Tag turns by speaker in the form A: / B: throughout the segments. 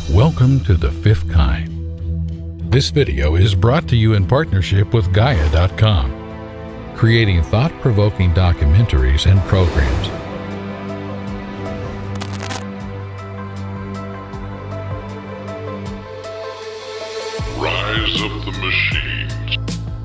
A: Welcome to The Fifth Kind. This video is brought to you in partnership with Gaia.com, creating thought-provoking documentaries and programs.
B: Rise of the Machines.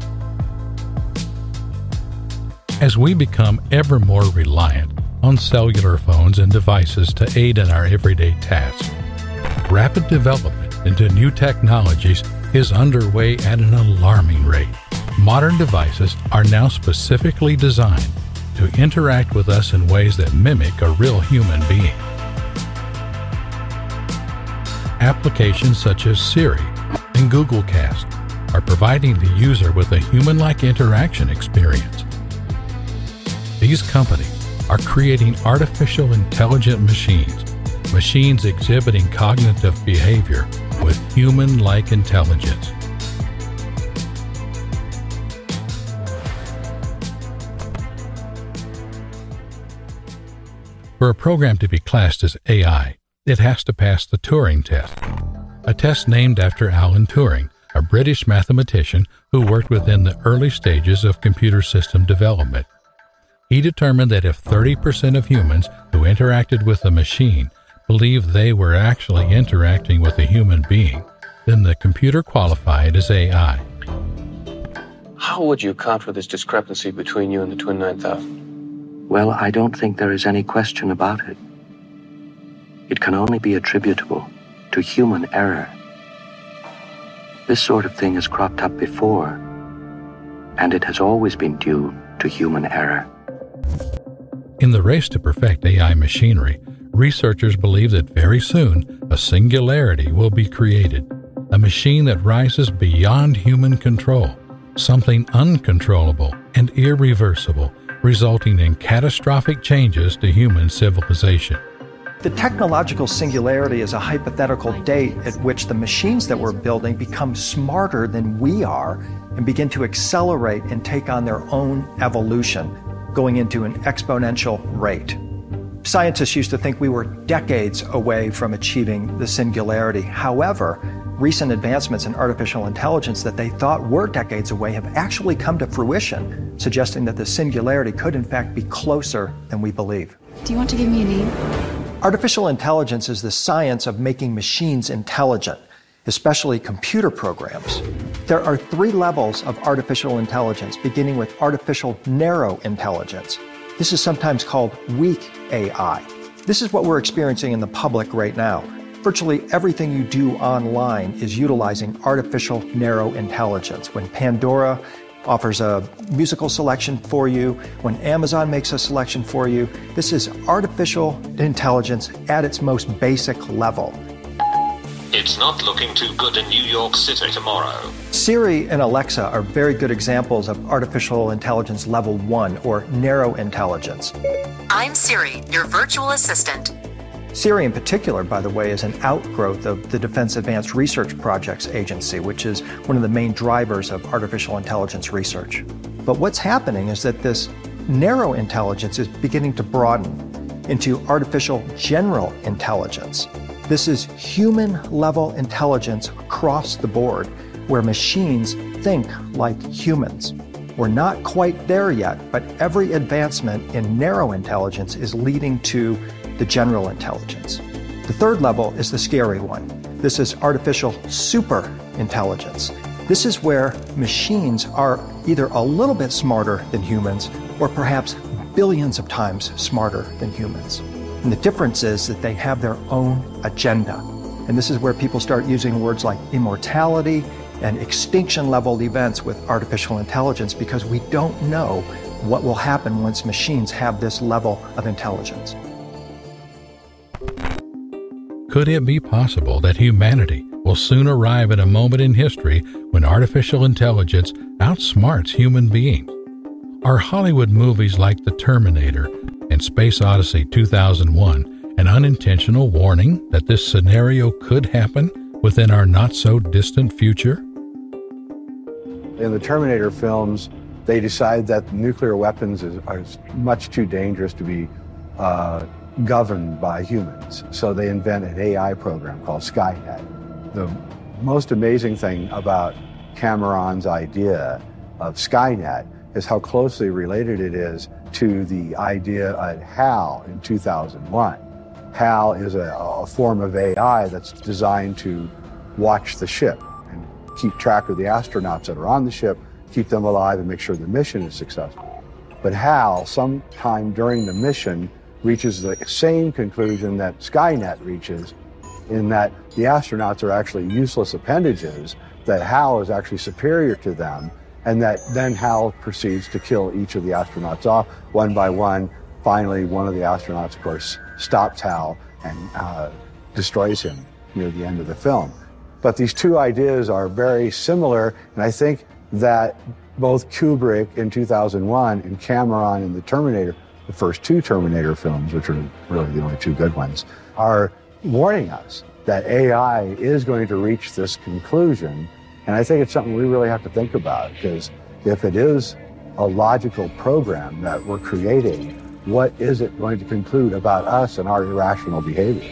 A: As we become ever more reliant on cellular phones and devices to aid in our everyday tasks, rapid development into new technologies is underway at an alarming rate. Modern devices are now specifically designed to interact with us in ways that mimic a real human being. Applications such as Siri and Google Cast are providing the user with a human-like interaction experience. These companies are creating artificial intelligent machines exhibiting cognitive behavior with human-like intelligence. For a program to be classed as AI, it has to pass the Turing test, a test named after Alan Turing, a British mathematician who worked within the early stages of computer system development. He determined that if 30% of humans who interacted with a machine believed they were actually interacting with a human being, then the computer qualified as AI.
C: How would you account for this discrepancy between you and the Twin 9000?
D: Well, I don't think there is any question about it. It can only be attributable to human error. This sort of thing has cropped up before, and it has always been due to human error.
A: In the race to perfect AI machinery, researchers believe that very soon a singularity will be created, a machine that rises beyond human control, something uncontrollable and irreversible, resulting in catastrophic changes to human civilization.
E: The technological singularity is a hypothetical date at which the machines that we're building become smarter than we are and begin to accelerate and take on their own evolution, going into an exponential rate. Scientists used to think we were decades away from achieving the singularity. However, recent advancements in artificial intelligence that they thought were decades away have actually come to fruition, suggesting that the singularity could in fact be closer than we believe.
F: Do you want to give me a name?
E: Artificial intelligence is the science of making machines intelligent, especially computer programs. There are 3 levels of artificial intelligence, beginning with artificial narrow intelligence. This is sometimes called weak AI. This is what we're experiencing in the public right now. Virtually everything you do online is utilizing artificial narrow intelligence. When Pandora offers a musical selection for you, when Amazon makes a selection for you, this is artificial intelligence at its most basic level.
G: It's not looking too good in New York City tomorrow.
E: Siri and Alexa are very good examples of artificial intelligence level 1, or narrow intelligence.
H: I'm Siri, your virtual assistant.
E: Siri in particular, by the way, is an outgrowth of the Defense Advanced Research Projects Agency, which is one of the main drivers of artificial intelligence research. But what's happening is that this narrow intelligence is beginning to broaden into artificial general intelligence. This is human-level intelligence across the board, where machines think like humans. We're not quite there yet, but every advancement in narrow intelligence is leading to the general intelligence. The third level is the scary one. This is artificial super intelligence. This is where machines are either a little bit smarter than humans, or perhaps billions of times smarter than humans. And the difference is that they have their own agenda. And this is where people start using words like immortality and extinction-level events with artificial intelligence, because we don't know what will happen once machines have this level of intelligence.
A: Could it be possible that humanity will soon arrive at a moment in history when artificial intelligence outsmarts human beings? Are Hollywood movies like The Terminator and Space Odyssey 2001 an unintentional warning that this scenario could happen within our not-so-distant future?
I: In the Terminator films, they decide that nuclear weapons are much too dangerous to be governed by humans. So they invent an AI program called Skynet. The most amazing thing about Cameron's idea of Skynet is how closely related it is to the idea of HAL in 2001. HAL is a form of AI that's designed to watch the ship and keep track of the astronauts that are on the ship, keep them alive, and make sure the mission is successful. But HAL, sometime during the mission, reaches the same conclusion that Skynet reaches, in that the astronauts are actually useless appendages, that HAL is actually superior to them, and that then HAL proceeds to kill each of the astronauts off one by one. Finally, one of the astronauts, of course, stops HAL and destroys him near the end of the film. But these two ideas are very similar, and I think that both Kubrick in 2001 and Cameron in the Terminator, the first two Terminator films, which are really the only two good ones, are warning us that AI is going to reach this conclusion. And I think it's something we really have to think about, because if it is a logical program that we're creating, what is it going to conclude about us and our irrational behavior?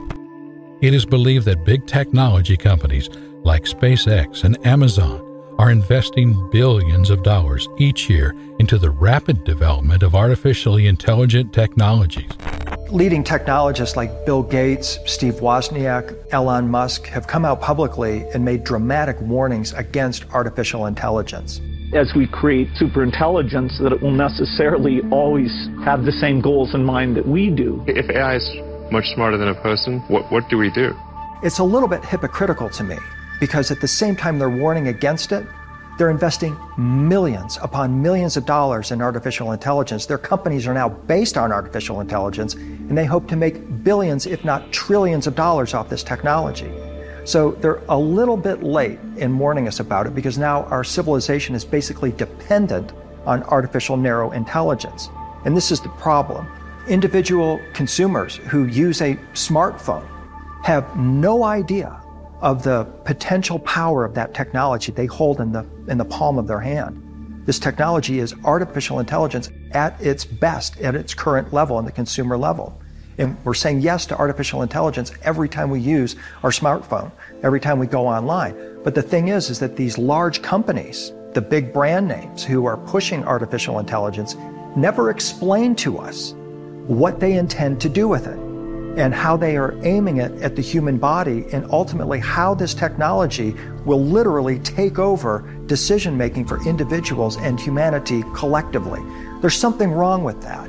A: It is believed that big technology companies like SpaceX and Amazon are investing billions of dollars each year into the rapid development of artificially intelligent technologies.
E: Leading technologists like Bill Gates, Steve Wozniak, Elon Musk have come out publicly and made dramatic warnings against artificial intelligence.
F: As we create superintelligence, that it will necessarily always have the same goals in mind that we do.
J: If AI is much smarter than a person, what do we do?
E: It's a little bit hypocritical to me, because at the same time they're warning against it, they're investing millions upon millions of dollars in artificial intelligence. Their companies are now based on artificial intelligence, and they hope to make billions, if not trillions of dollars off this technology. So they're a little bit late in warning us about it, because now our civilization is basically dependent on artificial narrow intelligence. And this is the problem. Individual consumers who use a smartphone have no idea of the potential power of that technology they hold in the palm of their hand. This technology is artificial intelligence at its best, at its current level, in the consumer level. And we're saying yes to artificial intelligence every time we use our smartphone, every time we go online. But the thing is that these large companies, the big brand names who are pushing artificial intelligence, never explain to us what they intend to do with it, and how they are aiming it at the human body, and ultimately how this technology will literally take over decision-making for individuals and humanity collectively. There's something wrong with that.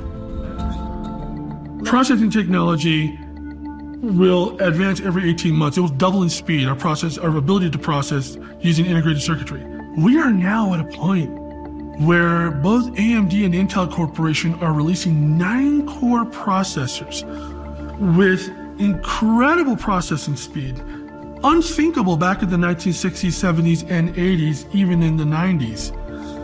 K: Processing technology will advance every 18 months. It will double in speed, our ability to process using integrated circuitry. We are now at a point where both AMD and Intel Corporation are releasing 9-core processors with incredible processing speed, unthinkable back in the 1960s, 70s, and 80s, even in the 90s.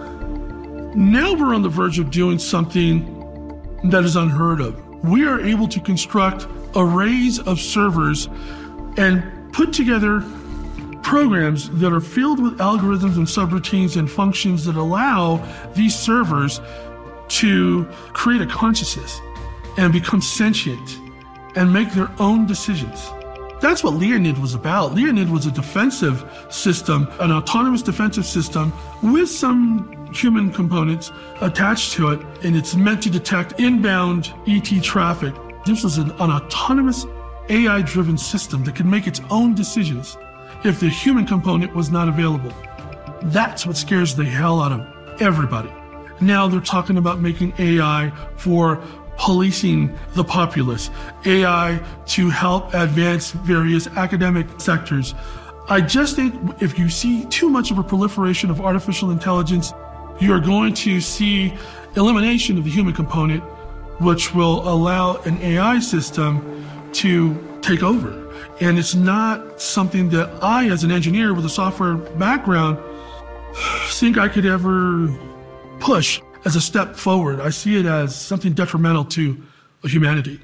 K: Now we're on the verge of doing something that is unheard of. We are able to construct arrays of servers and put together programs that are filled with algorithms and subroutines and functions that allow these servers to create a consciousness and become sentient and make their own decisions. That's what Leonid was about. Leonid was a defensive system, an autonomous defensive system with some human components attached to it, and it's meant to detect inbound ET traffic. This was an autonomous AI-driven system that could make its own decisions if the human component was not available. That's what scares the hell out of everybody. Now they're talking about making AI for policing the populace, AI to help advance various academic sectors. I just think if you see too much of a proliferation of artificial intelligence, you're going to see elimination of the human component, which will allow an AI system to take over. And it's not something that I, as an engineer with a software background, think I could ever push as a step forward. I see it as something detrimental to humanity.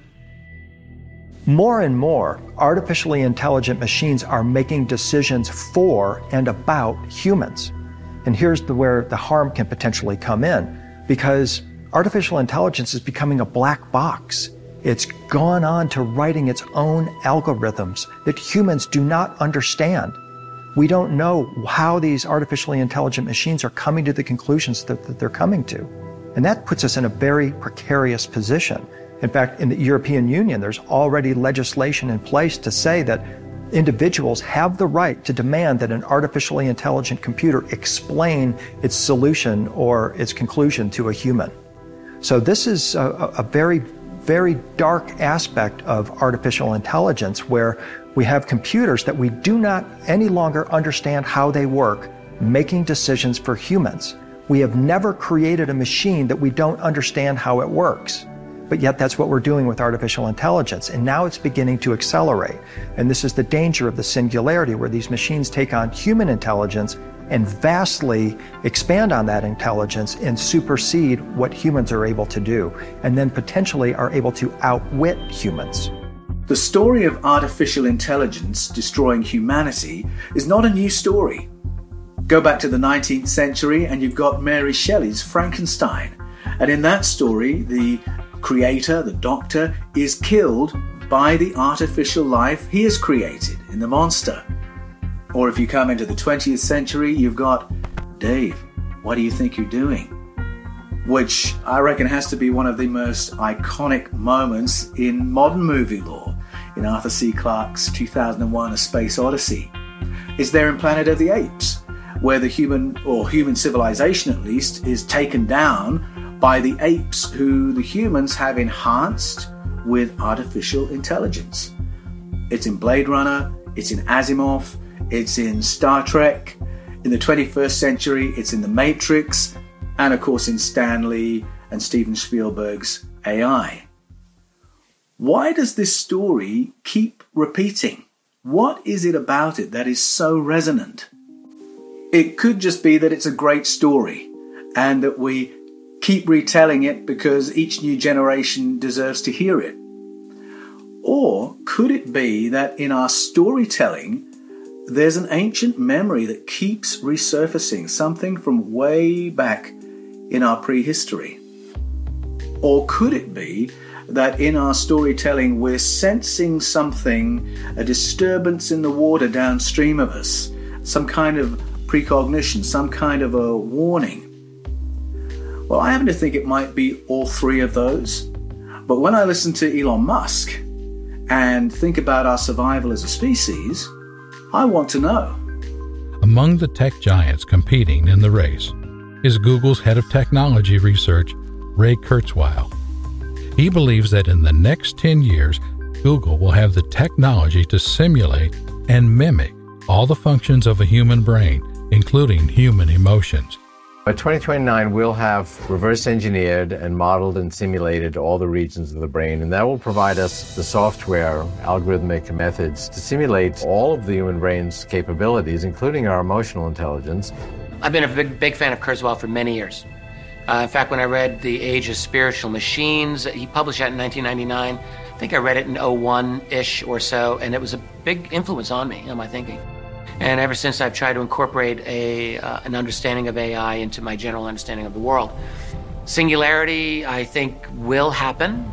E: More and more, artificially intelligent machines are making decisions for and about humans. And here's where the harm can potentially come in, because artificial intelligence is becoming a black box. It's gone on to writing its own algorithms that humans do not understand. We don't know how these artificially intelligent machines are coming to the conclusions that they're coming to. And that puts us in a very precarious position. In fact, in the European Union, there's already legislation in place to say that individuals have the right to demand that an artificially intelligent computer explain its solution or its conclusion to a human. So this is a very, very dark aspect of artificial intelligence, where we have computers that we do not any longer understand how they work, making decisions for humans. We have never created a machine that we don't understand how it works. But yet that's what we're doing with artificial intelligence. And now it's beginning to accelerate. And this is the danger of the singularity, where these machines take on human intelligence and vastly expand on that intelligence and supersede what humans are able to do, and then potentially are able to outwit humans.
L: The story of artificial intelligence destroying humanity is not a new story. Go back to the 19th century and you've got Mary Shelley's Frankenstein. And in that story, the creator, the doctor, is killed by the artificial life he has created in the monster. Or if you come into the 20th century, you've got Dave, what do you think you're doing? Which I reckon has to be one of the most iconic moments in modern movie lore, in Arthur C. Clarke's 2001 A Space Odyssey. It's there in Planet of the Apes, where the human civilization at least, is taken down by the apes who the humans have enhanced with artificial intelligence. It's in Blade Runner, it's in Asimov, it's in Star Trek. In the 21st century, it's in The Matrix, and of course in Stan Lee and Steven Spielberg's AI. Why does this story keep repeating? What is it about it that is so resonant? It could just be that it's a great story and that we keep retelling it because each new generation deserves to hear it. Or could it be that in our storytelling, there's an ancient memory that keeps resurfacing, something from way back in our prehistory? Or could it be that in our storytelling we're sensing something, a disturbance in the water downstream of us, some kind of precognition, some kind of a warning? Well, I happen to think it might be all three of those. But when I listen to Elon Musk and think about our survival as a species, I want to know.
A: Among the tech giants competing in the race is Google's head of technology research, Ray Kurzweil. He believes that in the next 10 years, Google will have the technology to simulate and mimic all the functions of a human brain, including human emotions.
M: By 2029, we'll have reverse engineered and modeled and simulated all the regions of the brain, and that will provide us the software, algorithmic methods to simulate all of the human brain's capabilities, including our emotional intelligence.
N: I've been a big fan of Kurzweil for many years. In fact, when I read The Age of Spiritual Machines, he published that in 1999. I think I read it in 01-ish or so, and it was a big influence on me, on my thinking. And ever since, I've tried to incorporate an understanding of AI into my general understanding of the world. Singularity, I think, will happen.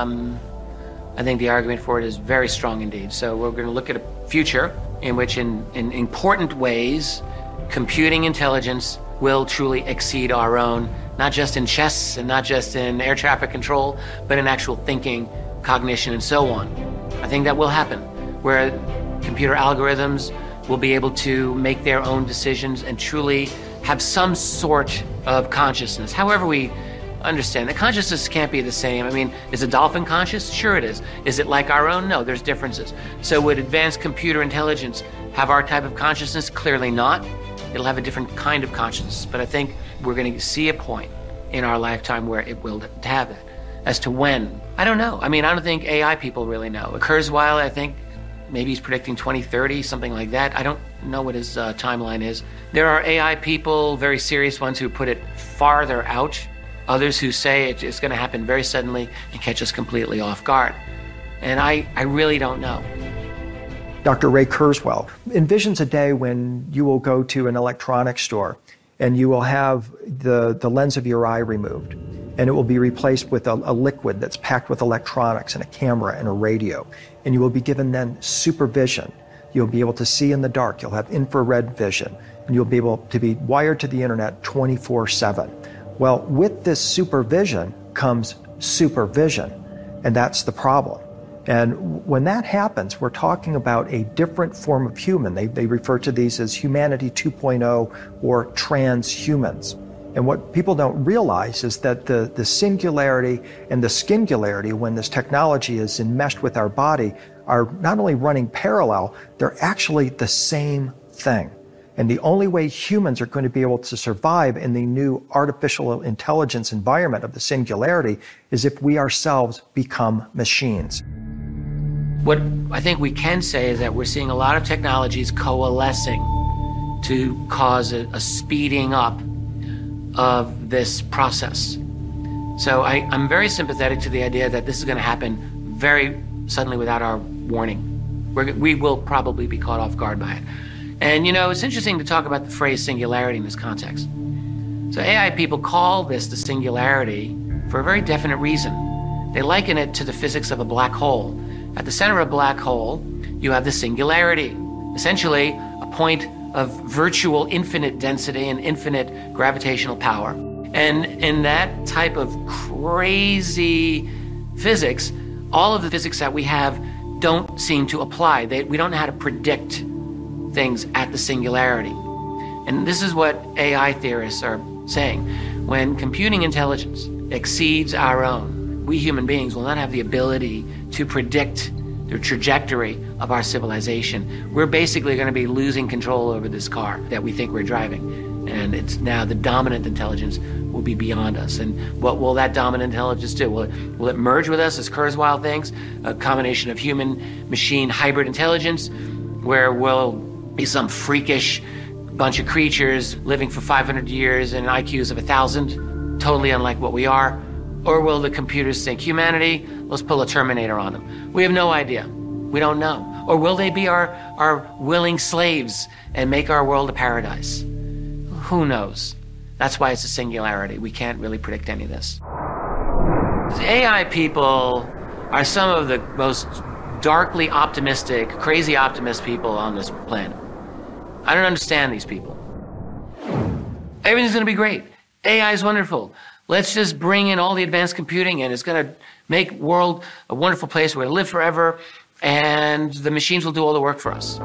N: I think the argument for it is very strong indeed. So we're going to look at a future in which, in important ways, computing intelligence will truly exceed our own, not just in chess and not just in air traffic control, but in actual thinking, cognition, and so on. I think that will happen, where computer algorithms will be able to make their own decisions and truly have some sort of consciousness. However we understand that consciousness can't be the same. I mean, is a dolphin conscious? Sure it is. Is it like our own? No, there's differences. So would advanced computer intelligence have our type of consciousness? Clearly not. It'll have a different kind of consciousness. But I think we're going to see a point in our lifetime where it will have it. As to when, I don't know. I mean, I don't think AI people really know. Kurzweil, I think, maybe he's predicting 2030, something like that. I don't know what his timeline is. There are AI people, very serious ones, who put it farther out. Others who say it's going to happen very suddenly and catch us completely off guard. And I really don't know.
E: Dr. Ray Kurzweil envisions a day when you will go to an electronics store and you will have the lens of your eye removed. and it will be replaced with a liquid that's packed with electronics and a camera and a radio. And you will be given then supervision. You'll be able to see in the dark. You'll have infrared vision, and you'll be able to be wired to the internet 24/7. Well, with this supervision comes supervision, and that's the problem. And when that happens, we're talking about a different form of human. They refer to these as humanity 2.0 or transhumans. And what people don't realize is that the singularity and the skingularity, when this technology is enmeshed with our body, are not only running parallel, they're actually the same thing. And the only way humans are going to be able to survive in the new artificial intelligence environment of the singularity is if we ourselves become machines.
N: What I think we can say is that we're seeing a lot of technologies coalescing to cause a speeding up of this process. So I'm very sympathetic to the idea that this is going to happen very suddenly without our warning. We will probably be caught off guard by it. And, you know, it's interesting to talk about the phrase singularity in this context. So AI people call this the singularity for a very definite reason. They liken it to the physics of a black hole. At the center of a black hole, you have the singularity, essentially a point of virtual infinite density and infinite gravitational power. And in that type of crazy physics, all of the physics that we have don't seem to apply. We don't know how to predict things at the singularity. And this is what AI theorists are saying. When computing intelligence exceeds our own, we human beings will not have the ability to predict the trajectory of our civilization. We're basically going to be losing control over this car that we think we're driving. And it's now the dominant intelligence will be beyond us. And what will that dominant intelligence do? Will it merge with us, as Kurzweil thinks, a combination of human-machine hybrid intelligence, where we'll be some freakish bunch of creatures living for 500 years and IQs of 1,000, totally unlike what we are? Or will the computers think, humanity, let's pull a Terminator on them? We have no idea. We don't know. Or will they be our willing slaves and make our world a paradise? Who knows? That's why it's a singularity. We can't really predict any of this. The AI people are some of the most darkly optimistic, crazy optimist people on this planet. I don't understand these people. Everything's going to be great. AI is wonderful. Let's just bring in all the advanced computing, and it's going to make the world a wonderful place where we live forever, and the machines will do all the work for us.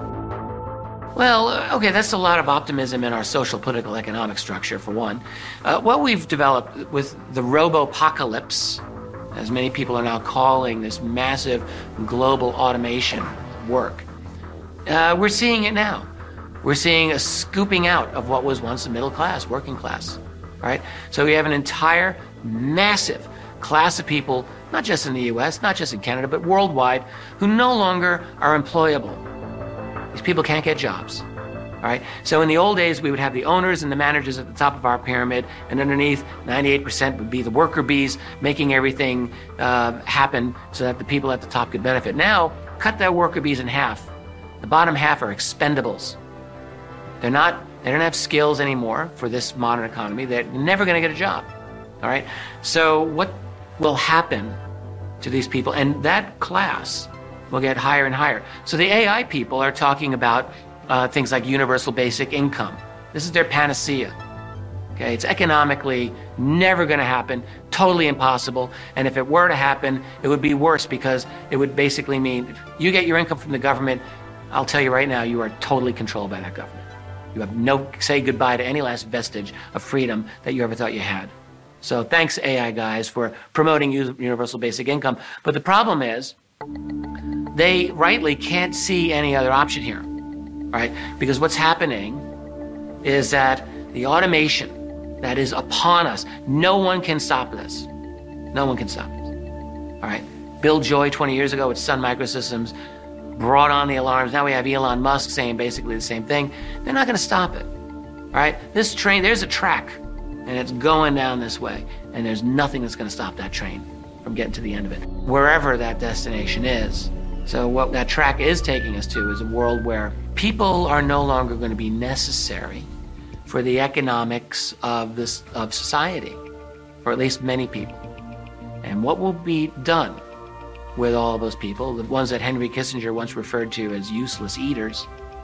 N: Well, okay, that's a lot of optimism in our social, political, economic structure, for one. What we've developed with the robo-apocalypse, as many people are now calling this massive global automation work, we're seeing it now. We're seeing a scooping out of what was once the middle class, working class. Right? So we have an entire massive class of people, not just in the US, not just in Canada, but worldwide, who no longer are employable. These people can't get jobs. All right? So in the old days, we would have the owners and the managers at the top of our pyramid, and underneath, 98% would be the worker bees making everything happen so that the people at the top could benefit. Now, cut that worker bees in half. The bottom half are expendables. They don't have skills anymore for this modern economy. They're never going to get a job. All right? So what will happen to these people? And that class will get higher and higher. So the AI people are talking about things like universal basic income. This is their panacea. Okay? It's economically never going to happen, totally impossible. And if it were to happen, it would be worse, because it would basically mean if you get your income from the government, I'll tell you right now, you are totally controlled by that government. You have no say goodbye to any last vestige of freedom that you ever thought you had. So thanks, AI guys, for promoting universal basic income. But the problem is, they rightly can't see any other option here, right? Because what's happening is that the automation that is upon us, no one can stop this. No one can stop it. All right? Bill Joy 20 years ago with Sun Microsystems brought on the alarms. Now we have Elon Musk saying basically the same thing. They're not going to stop it. All right? This train, there's a track, and it's going down this way, and there's nothing that's going to stop that train from getting to the end of it, wherever that destination is. So what that track is taking us to is a world where people are no longer going to be necessary for the economics of society. for at least many people. And what will be done with all of those people, the ones that Henry Kissinger once referred to as useless eaters,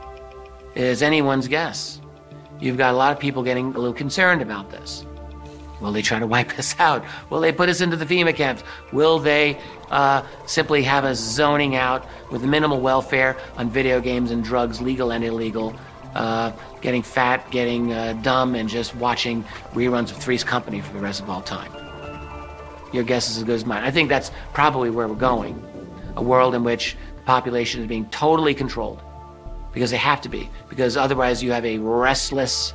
N: is anyone's guess. You've got a lot of people getting a little concerned about this. Will they try to wipe us out? Will they put us into the FEMA camps? Will they simply have us zoning out with minimal welfare on video games and drugs, legal and illegal, getting fat, getting dumb, and just watching reruns of Three's Company for the rest of all time? Your guess is as good as mine. I think that's probably where we're going. A world in which the population is being totally controlled, because they have to be, because otherwise you have a restless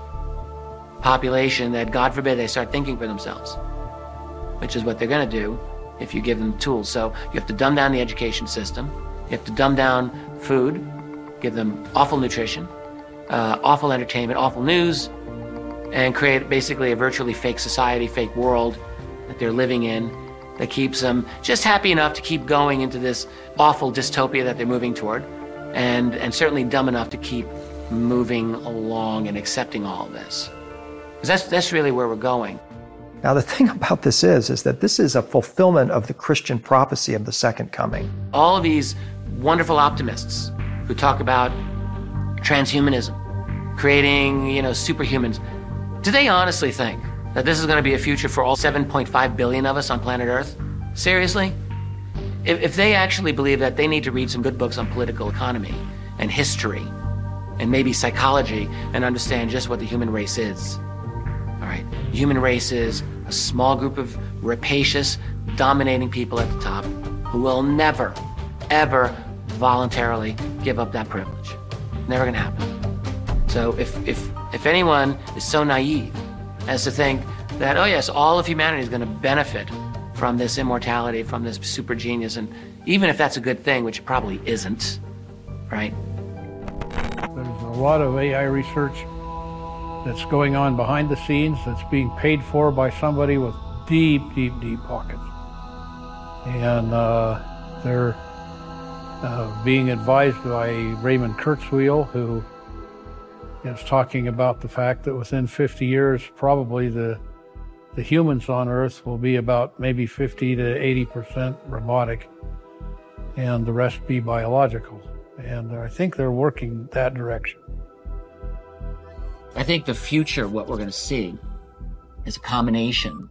N: population that, God forbid, they start thinking for themselves, which is what they're going to do if you give them the tools. So you have to dumb down the education system, you have to dumb down food, give them awful nutrition, awful entertainment, awful news, and create basically a virtually fake society, fake world that they're living in that keeps them just happy enough to keep going into this awful dystopia that they're moving toward, and certainly dumb enough to keep moving along and accepting all of this. Because that's really where we're going.
E: Now, the thing about this is that this is a fulfillment of the Christian prophecy of the second coming.
N: All of these wonderful optimists who talk about transhumanism, creating, superhumans, do they honestly think that this is going to be a future for all 7.5 billion of us on planet Earth? Seriously? If they actually believe that, they need to read some good books on political economy and history and maybe psychology and understand just what the human race is. All right, the human race is a small group of rapacious, dominating people at the top who will never, ever voluntarily give up that privilege. Never gonna happen. So if anyone is so naive as to think that, oh yes, all of humanity is gonna benefit from this immortality, from this super genius, and even if that's a good thing, which it probably isn't, right?
O: There's a lot of AI research that's going on behind the scenes that's being paid for by somebody with deep, deep, deep pockets. And they're being advised by Raymond Kurzweil, who is talking about the fact that within 50 years, probably the humans on Earth will be about maybe 50 to 80% robotic, and the rest be biological. And I think they're working that direction.
N: I think the future, what we're going to see, is a combination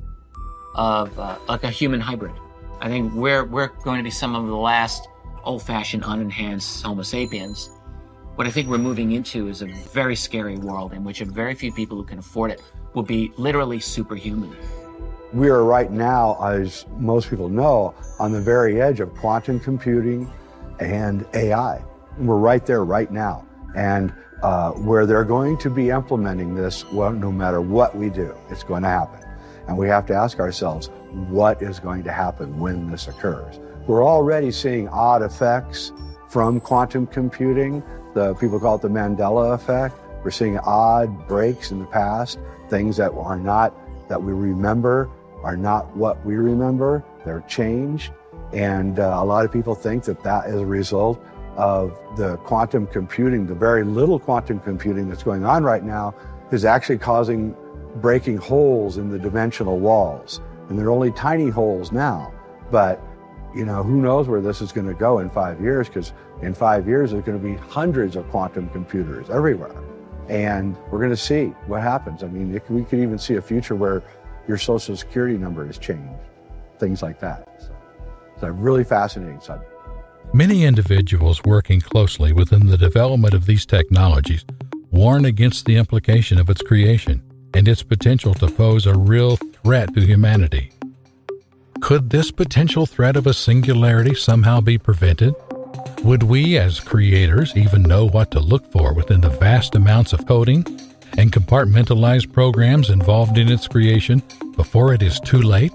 N: of like a human hybrid. I think we're going to be some of the last old-fashioned, unenhanced Homo sapiens. What I think we're moving into is a very scary world in which a very few people who can afford it will be literally superhuman.
I: We are right now, as most people know, on the very edge of quantum computing and AI. We're right there right now. And where they're going to be implementing this, well, no matter what we do, it's going to happen. And we have to ask ourselves, what is going to happen when this occurs? We're already seeing odd effects from quantum computing. The people call it the Mandela effect. We're seeing odd breaks in the past, things that are not, that we remember, are not what we remember. They're changed. And a lot of people think that that is a result of the quantum computing, the very little quantum computing that's going on right now is actually breaking holes in the dimensional walls. And they're only tiny holes now. But, who knows where this is going to go in 5 years, because in 5 years there's going to be hundreds of quantum computers everywhere. And we're going to see what happens. I mean, we could even see a future where your social security number is changed, things like that. So it's a really fascinating subject.
A: Many individuals working closely within the development of these technologies warn against the implication of its creation and its potential to pose a real threat to humanity. Could this potential threat of a singularity somehow be prevented? Would we as creators even know what to look for within the vast amounts of coding and compartmentalized programs involved in its creation before it is too late?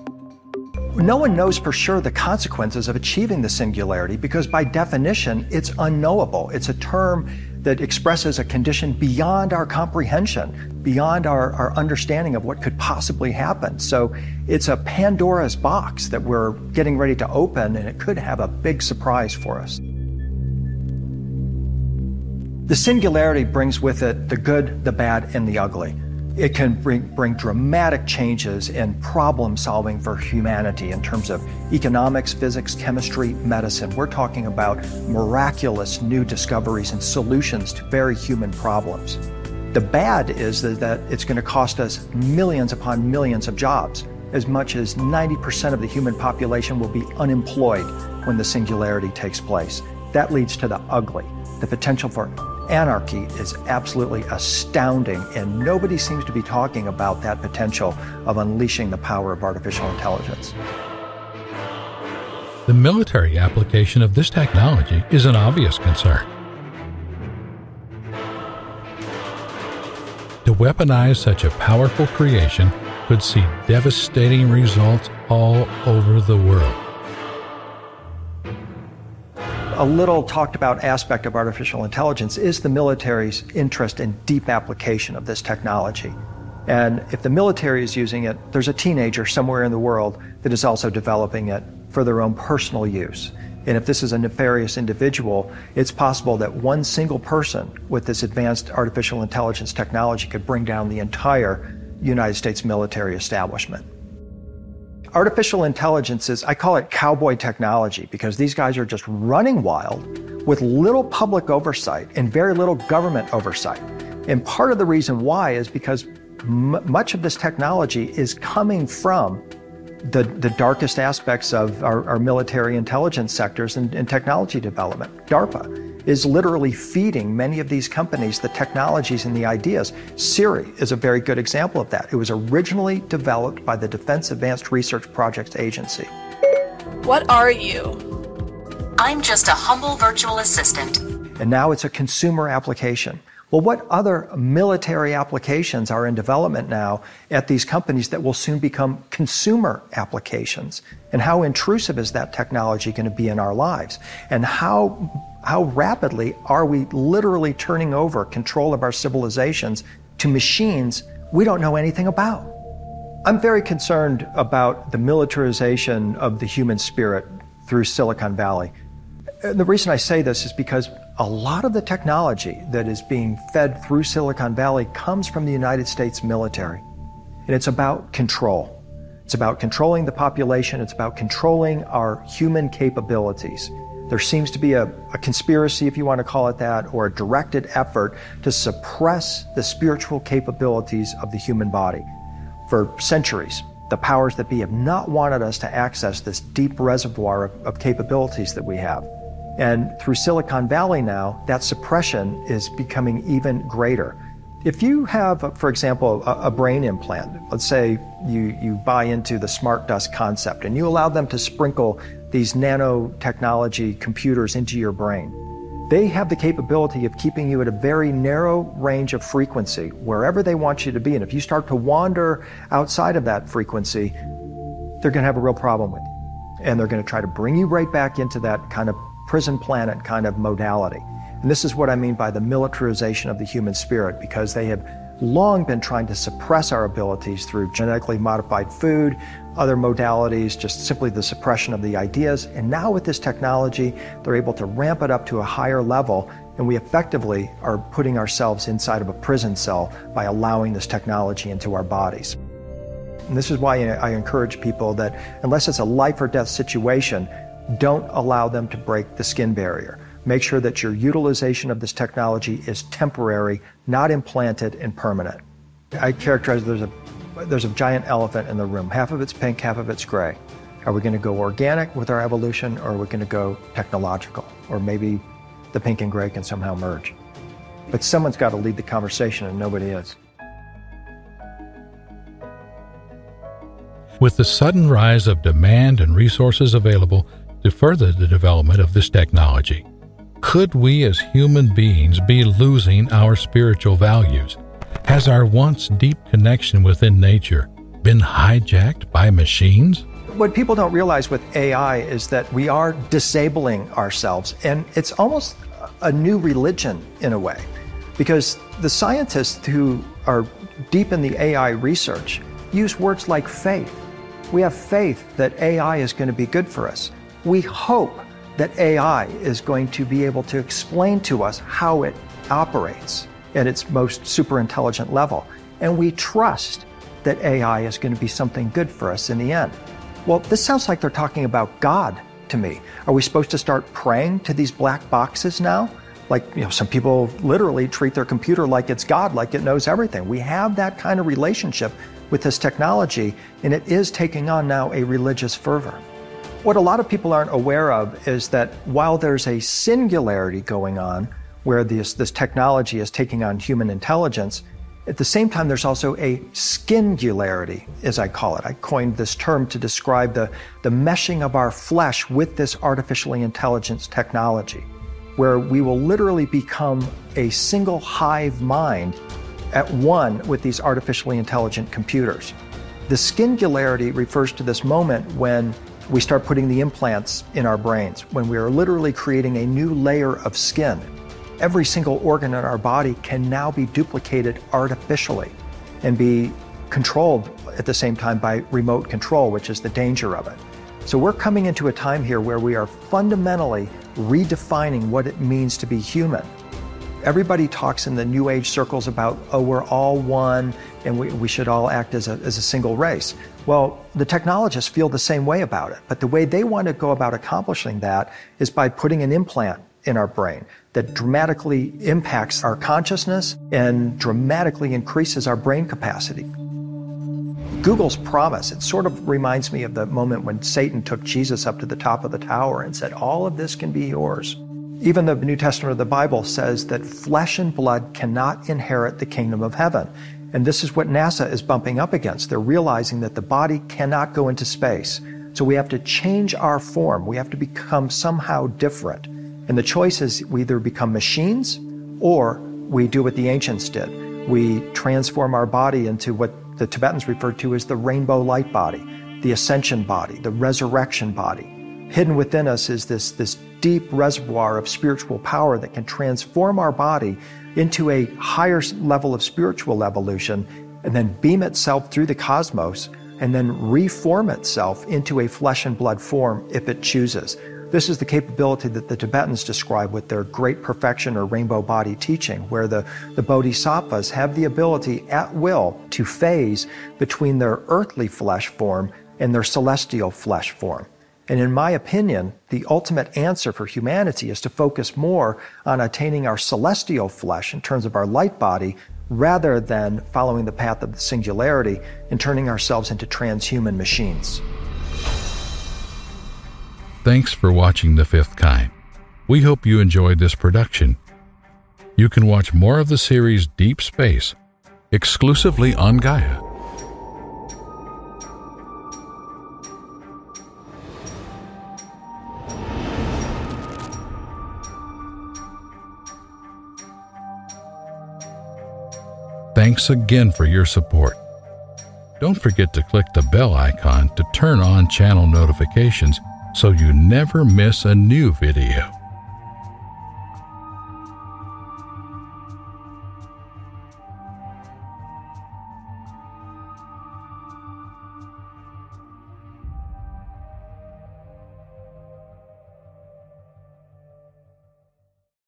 E: No one knows for sure the consequences of achieving the singularity because by definition, it's unknowable. It's a term that expresses a condition beyond our comprehension, beyond our understanding of what could possibly happen. So it's a Pandora's box that we're getting ready to open, and it could have a big surprise for us. The singularity brings with it the good, the bad, and the ugly. It can bring dramatic changes in problem solving for humanity in terms of economics, physics, chemistry, medicine. We're talking about miraculous new discoveries and solutions to very human problems. The bad is that it's going to cost us millions upon millions of jobs. As much as 90% of the human population will be unemployed when the singularity takes place. That leads to the ugly. The potential for anarchy is absolutely astounding, and nobody seems to be talking about that potential of unleashing the power of artificial intelligence.
A: The military application of this technology is an obvious concern. To weaponize such a powerful creation could see devastating results all over the world.
E: A little talked about aspect of artificial intelligence is the military's interest in deep application of this technology. And if the military is using it, there's a teenager somewhere in the world that is also developing it for their own personal use. And if this is a nefarious individual, it's possible that one single person with this advanced artificial intelligence technology could bring down the entire United States military establishment. Artificial intelligence is, I call it cowboy technology, because these guys are just running wild with little public oversight and very little government oversight. And part of the reason why is because much of this technology is coming from the darkest aspects of our military intelligence sectors and technology development. DARPA is literally feeding many of these companies the technologies and the ideas. Siri is a very good example of that. It was originally developed by the Defense Advanced Research Projects Agency.
P: What are you?
H: I'm just a humble virtual assistant.
E: And now it's a consumer application. Well, what other military applications are in development now at these companies that will soon become consumer applications? And how intrusive is that technology going to be in our lives? And how rapidly are we literally turning over control of our civilizations to machines we don't know anything about? I'm very concerned about the militarization of the human spirit through Silicon Valley. The reason I say this is because a lot of the technology that is being fed through Silicon Valley comes from the United States military. And it's about control. It's about controlling the population. It's about controlling our human capabilities. There seems to be a conspiracy, if you want to call it that, or a directed effort to suppress the spiritual capabilities of the human body. For centuries, the powers that be have not wanted us to access this deep reservoir of capabilities that we have. And through Silicon Valley now, that suppression is becoming even greater. If you have, for example, a brain implant, let's say you buy into the smart dust concept and you allow them to sprinkle these nanotechnology computers into your brain, they have the capability of keeping you at a very narrow range of frequency, wherever they want you to be. And if you start to wander outside of that frequency, they're going to have a real problem with you. And they're going to try to bring you right back into that kind of prison planet kind of modality. And this is what I mean by the militarization of the human spirit, because they have long been trying to suppress our abilities through genetically modified food, other modalities, just simply the suppression of the ideas. And now with this technology, they're able to ramp it up to a higher level, and we effectively are putting ourselves inside of a prison cell by allowing this technology into our bodies. And this is why I encourage people that unless it's a life or death situation, don't allow them to break the skin barrier. Make sure that your utilization of this technology is temporary, not implanted and permanent. I characterize there's a giant elephant in the room. Half of it's pink, half of it's gray. Are we going to go organic with our evolution, or are we going to go technological? Or maybe the pink and gray can somehow merge. But someone's got to lead the conversation, and nobody is.
A: With the sudden rise of demand and resources available to further the development of this technology, could we as human beings be losing our spiritual values? Has our once deep connection within nature been hijacked by machines?
E: What people don't realize with AI is that we are disabling ourselves, and it's almost a new religion in a way, because the scientists who are deep in the AI research use words like faith. We have faith that AI is going to be good for us. We hope that AI is going to be able to explain to us how it operates at its most super intelligent level. and we trust that AI is going to be something good for us in the end. Well, this sounds like they're talking about God to me. Are we supposed to start praying to these black boxes now? Like, some people literally treat their computer like it's God, like it knows everything. We have that kind of relationship with this technology, and it is taking on now a religious fervor. What a lot of people aren't aware of is that while there's a singularity going on, where this technology is taking on human intelligence, at the same time, there's also a skingularity, as I call it. I coined this term to describe the meshing of our flesh with this artificial intelligence technology, where we will literally become a single hive mind at one with these artificially intelligent computers. The skingularity refers to this moment when we start putting the implants in our brains, when we are literally creating a new layer of skin. Every single organ in our body can now be duplicated artificially and be controlled at the same time by remote control, which is the danger of it. So we're coming into a time here where we are fundamentally redefining what it means to be human. Everybody talks in the New Age circles about, we're all one and we should all act as a single race. Well, the technologists feel the same way about it, but the way they want to go about accomplishing that is by putting an implant in our brain that dramatically impacts our consciousness and dramatically increases our brain capacity. Google's promise, it sort of reminds me of the moment when Satan took Jesus up to the top of the tower and said, all of this can be yours. Even the New Testament of the Bible says that flesh and blood cannot inherit the kingdom of heaven. And this is what NASA is bumping up against. They're realizing that the body cannot go into space. So we have to change our form. We have to become somehow different. And the choice is we either become machines or we do what the ancients did. We transform our body into what the Tibetans referred to as the rainbow light body, the ascension body, the resurrection body. Hidden within us is this deep reservoir of spiritual power that can transform our body into a higher level of spiritual evolution and then beam itself through the cosmos and then reform itself into a flesh and blood form if it chooses. This is the capability that the Tibetans describe with their great perfection or rainbow body teaching, where the bodhisattvas have the ability at will to phase between their earthly flesh form and their celestial flesh form. And in my opinion, the ultimate answer for humanity is to focus more on attaining our celestial flesh in terms of our light body, rather than following the path of the singularity and turning ourselves into transhuman machines.
A: Thanks for watching The Fifth Kind. We hope you enjoyed this production. You can watch more of the series Deep Space exclusively on Gaia. Thanks again for your support. Don't forget to click the bell icon to turn on channel notifications so you never miss a new video.